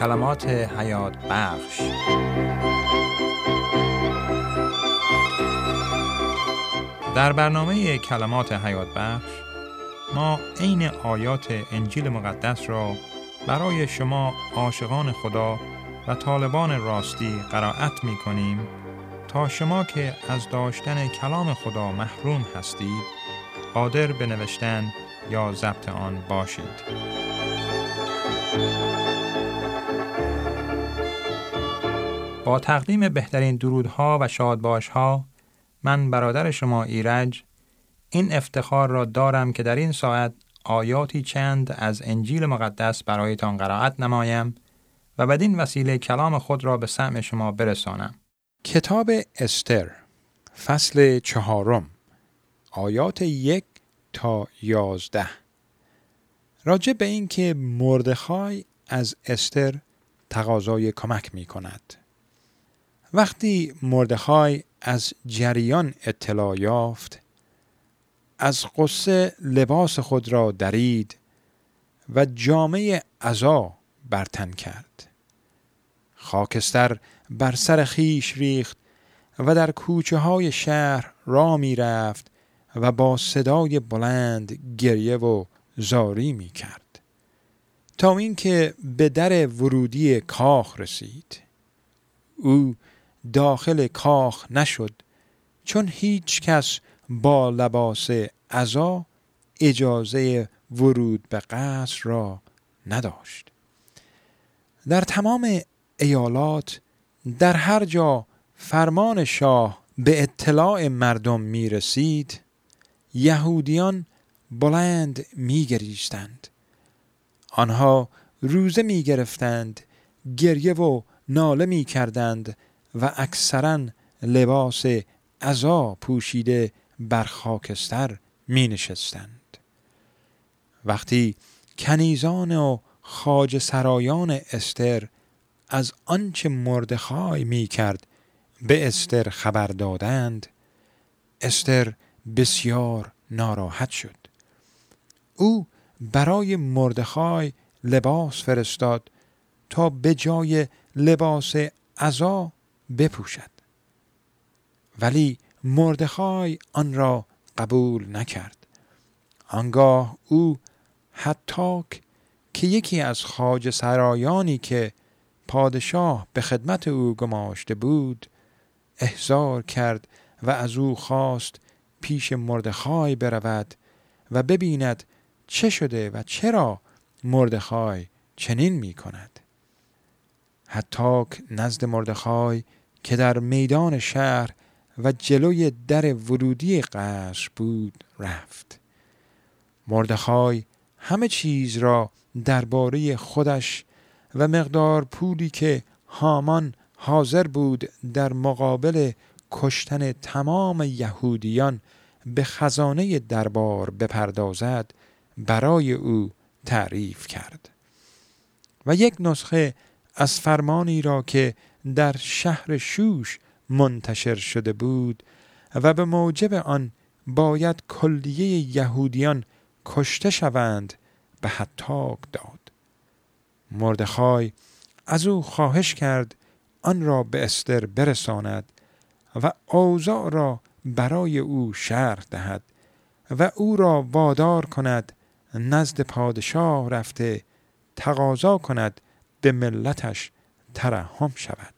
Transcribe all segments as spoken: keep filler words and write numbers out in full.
کلمات حیات بخش. در برنامه کلمات حیات بخش ما عین آیات انجیل مقدس را برای شما عاشقان خدا و طالبان راستی قرائت می کنیم تا شما که از داشتن کلام خدا محروم هستید قادر به نوشتن یا ضبط آن باشید. با تقدیم بهترین درودها و شادباشها، من برادر شما ایرج این افتخار را دارم که در این ساعت آیاتی چند از انجیل مقدس برایتان قرائت نمایم و بدین وسیله کلام خود را به سمع شما برسانم. کتاب استر فصل چهارم آیات یک تا یازده راجع به این که مردخای از استر تقاضای کمک می کند. وقتی مردخای از جریان اطلاع یافت، از غصه لباس خود را درید و جامه عزا بر تن کرد. خاکستر بر سر خیش ریخت و در کوچه های شهر راه می رفت و با صدای بلند گریه و زاری می کرد تا اینکه به در ورودی کاخ رسید. او داخل کاخ نشد چون هیچ کس با لباس عزا اجازه ورود به قصر را نداشت. در تمام ایالات در هر جا فرمان شاه به اطلاع مردم می رسید، یهودیان بلند می گریستند. آنها روزه می گرفتند، گریه و ناله می کردند و اکثراً لباس عزا پوشیده بر خاکستر می نشستند. وقتی کنیزان و خواجه سرایان استر از آنچه مردخای می کرد به استر خبر دادند، استر بسیار ناراحت شد. او برای مردخای لباس فرستاد تا به جای لباس عزا بپوشد، ولی مردخای آن را قبول نکرد. آنگاه او حتاک که یکی از خواجه سرایانی که پادشاه به خدمت او گماشته بود احضار کرد و از او خواست پیش مردخای برود و ببیند چه شده و چرا مردخای چنین می کند. حتاک نزد مردخای که در میدان شهر و جلوی در ورودی قصر بود رفت. مردخای همه چیز را درباره خودش و مقدار پولی که هامان حاضر بود در مقابل کشتن تمام یهودیان به خزانه دربار بپردازد برای او تعریف کرد و یک نسخه از فرمانی را که در شهر شوش منتشر شده بود و به موجب آن باید کلیه یهودیان کشته شوند به حتاک داد. مردخای از او خواهش کرد آن را به استر برساند و اوضاع را برای او شرح دهد و او را وادار کند نزد پادشاه رفته تقاضا کند به ملتش ترحم شود.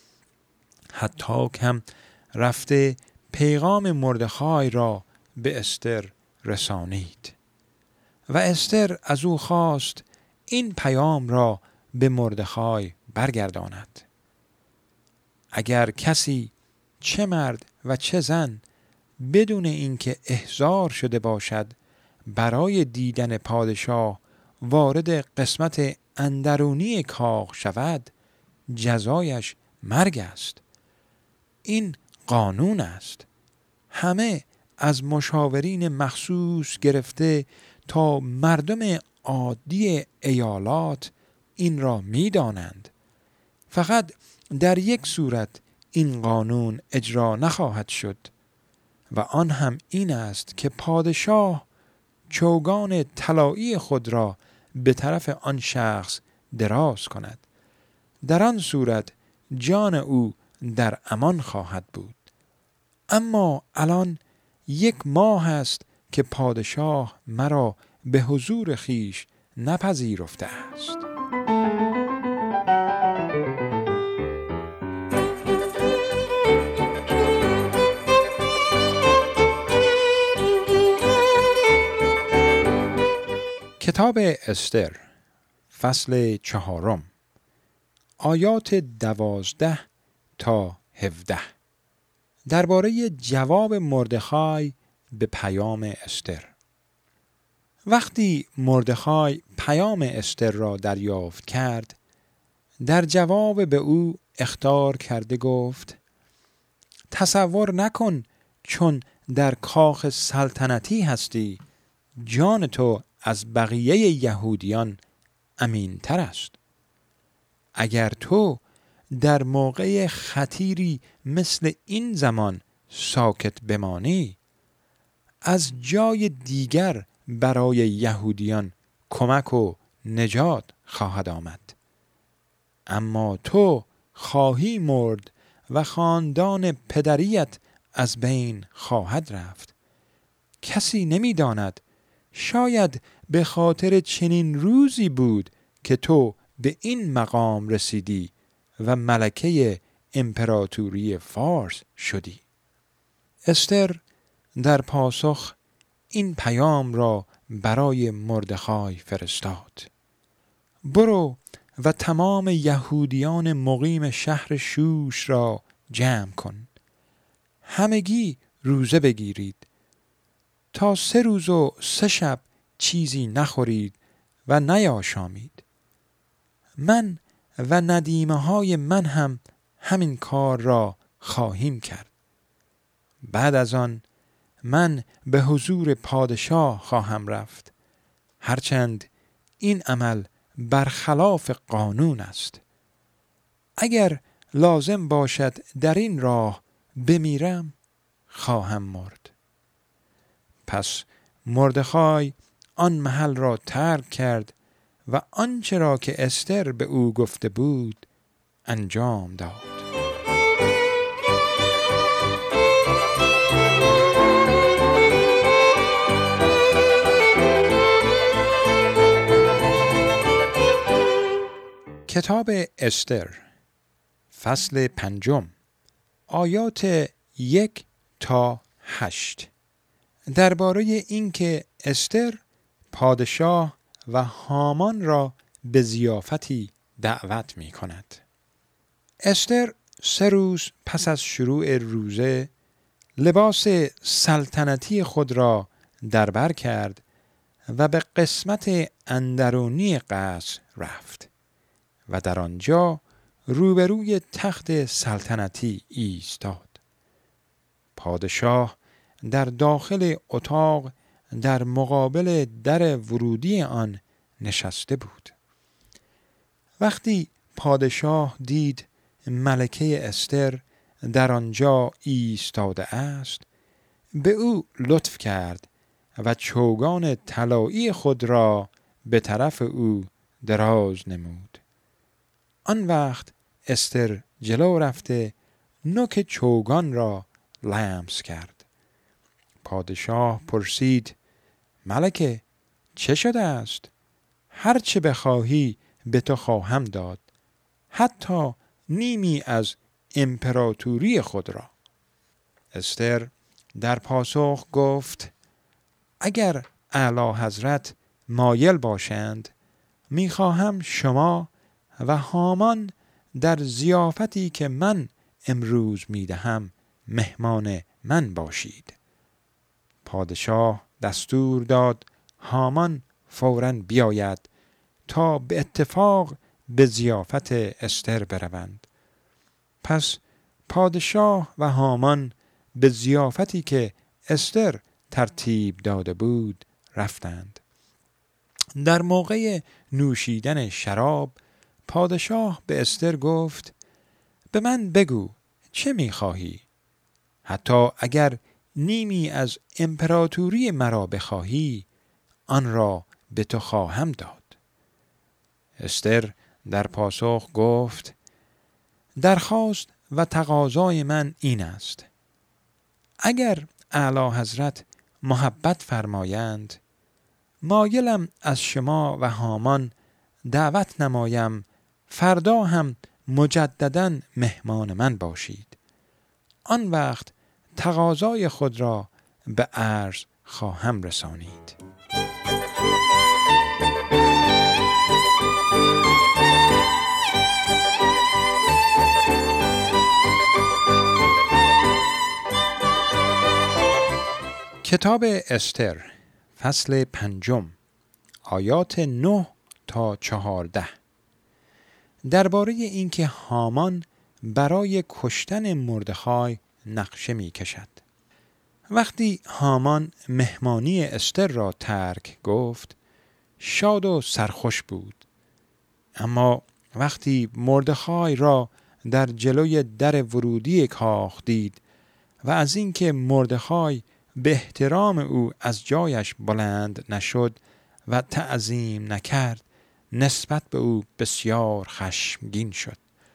حتاک هم رفته پیغام مردخای را به استر رسانید و استر از او خواست این پیام را به مردخای برگرداند. اگر کسی چه مرد و چه زن بدون اینکه احضار شده باشد برای دیدن پادشاه وارد قسمت اندرونی کاخ شود، جزایش مرگ است. این قانون است. همه از مشاورین مخصوص گرفته تا مردم عادی ایالات این را می دانند. فقط در یک صورت این قانون اجرا نخواهد شد و آن هم این است که پادشاه چوگان طلایی خود را به طرف آن شخص دراز کند در آن صورت جان او در امان خواهد بود. اما الان یک ماه است که پادشاه مرا به حضور خیش نپذیرفته است. کتاب استر فصل چهارم آیات دوازده تا هفده درباره جواب مردخای به پیام استر. وقتی مردخای پیام استر را دریافت کرد، در جواب به او اخطار کرده گفت: تصور نکن چون در کاخ سلطنتی هستی جان تو از بقیه یهودیان امین تر است. اگر تو در موقع خطیری مثل این زمان ساکت بمانی، از جای دیگر برای یهودیان کمک و نجات خواهد آمد. اما تو خواهی مرد و خاندان پدریت از بین خواهد رفت. کسی نمی داند، شاید به خاطر چنین روزی بود که تو به این مقام رسیدی و ملکه امپراتوری فارس شدی. استر در پاسخ این پیام را برای مردخای فرستاد: برو و تمام یهودیان مقیم شهر شوش را جمع کن. همگی روزه بگیرید تا سه روز و سه شب چیزی نخورید و نیاشامید. من و ندیمه های من هم همین کار را خواهیم کرد. بعد از آن من به حضور پادشاه خواهم رفت، هرچند این عمل برخلاف قانون است. اگر لازم باشد در این راه بمیرم، خواهم مرد. پس مردخای آن محل را ترک کرد و آنچه را که استر به او گفته بود انجام داد. کتاب استر فصل پنجم آیات یک تا هشت درباره اینکه استر پادشاه و هامان را به ضیافتی دعوت می کند. استر سه روز پس از شروع روزه لباس سلطنتی خود را دربر کرد و به قسمت اندرونی قصر رفت و در آنجا روبروی تخت سلطنتی ایستاد. پادشاه در داخل اتاق در مقابل در ورودی آن نشسته بود. وقتی پادشاه دید ملکه استر در آنجا ایستاده است، به او لطف کرد و چوگان طلایی خود را به طرف او دراز نمود. آن وقت استر جلو رفته نوک چوگان را لمس کرد. پادشاه پرسید: ملکه، چه شده است؟ هر چه بخواهی به تو خواهم داد، حتی نیمی از امپراتوری خود را. استر در پاسخ گفت: اگر اعلی حضرت مایل باشند، میخواهم شما و هامان در ضیافتی که من امروز میدهم مهمان من باشید. پادشاه دستور داد هامان فوراً بیاید تا به اتفاق به ضیافت استر بروند. پس پادشاه و هامان به ضیافتی که استر ترتیب داده بود رفتند. در موقع نوشیدن شراب پادشاه به استر گفت: به من بگو چه می‌خواهی؟ حتی اگر نیمی از امپراتوری مرا بخواهی، آن را به تو خواهم داد. استر در پاسخ گفت: درخواست و تقاضای من این است: اگر اعلی حضرت محبت فرمایند، مایلم از شما و هامان دعوت نمایم فردا هم مجدداً مهمان من باشید. آن وقت تقاضای خود را به عرض خواهم رسانید. کتاب استر فصل پنجم آیات نه تا چهارده درباره اینکه هامان برای کشتن مردخای نقشه می کشد. وقتی هامان مهمانی استر را ترک گفت، شاد و سرخوش بود. اما وقتی مردخای را در جلوی در ورودی کاخ دید و از اینکه مردخای به احترام او از جایش بلند نشد و تعظیم نکرد، نسبت به او بسیار خشمگین شد.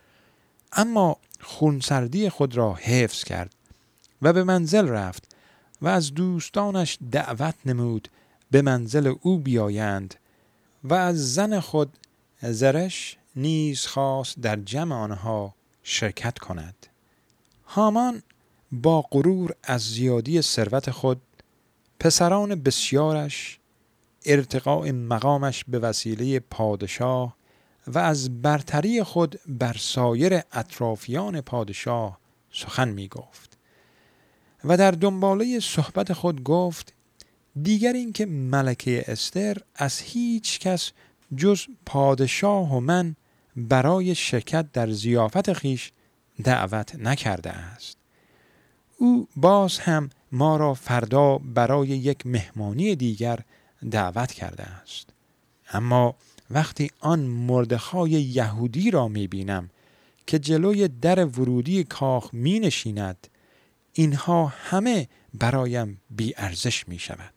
اما خونسردی خود را حفظ کرد و به منزل رفت و از دوستانش دعوت نمود به منزل او بیایند و از زن خود زرش نیز خواست در جمع آنها شرکت کند. هامان با غرور از زیادی ثروت خود، پسران بسیارش، ارتقاء مقامش به وسیله پادشاه و از برتری خود بر سایر اطرافیان پادشاه سخن می گفت و در دنباله صحبت خود گفت: دیگر اینکه ملکه استر از هیچ کس جز پادشاه و من برای شرکت در ضیافت خیش دعوت نکرده است. او باز هم ما را فردا برای یک مهمانی دیگر دعوت کرده است. اما وقتی آن مردخای یهودی را می بینم که جلوی در ورودی کاخ می نشیند، اینها همه برایم بی ارزش می شود.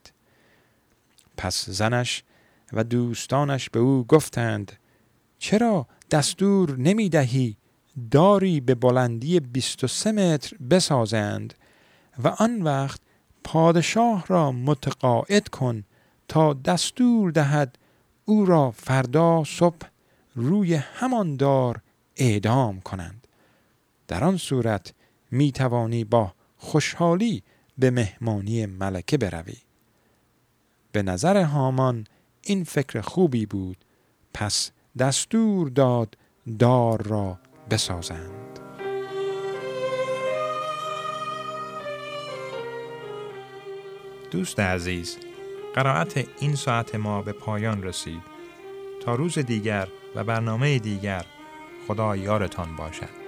پس زنش و دوستانش به او گفتند: چرا دستور نمی دهی داری به بلندی بیست و سه متر بسازند و آن وقت پادشاه را متقاعد کن تا دستور دهد او را فردا صبح روی همان دار اعدام کنند. در آن صورت می توانی با خوشحالی به مهمانی ملکه بروی. به نظر هامان این فکر خوبی بود، پس دستور داد دار را بسازند. دوست عزیز، قرائت این ساعت ما به پایان رسید. تا روز دیگر و برنامه دیگر، خدا یارتان باشد.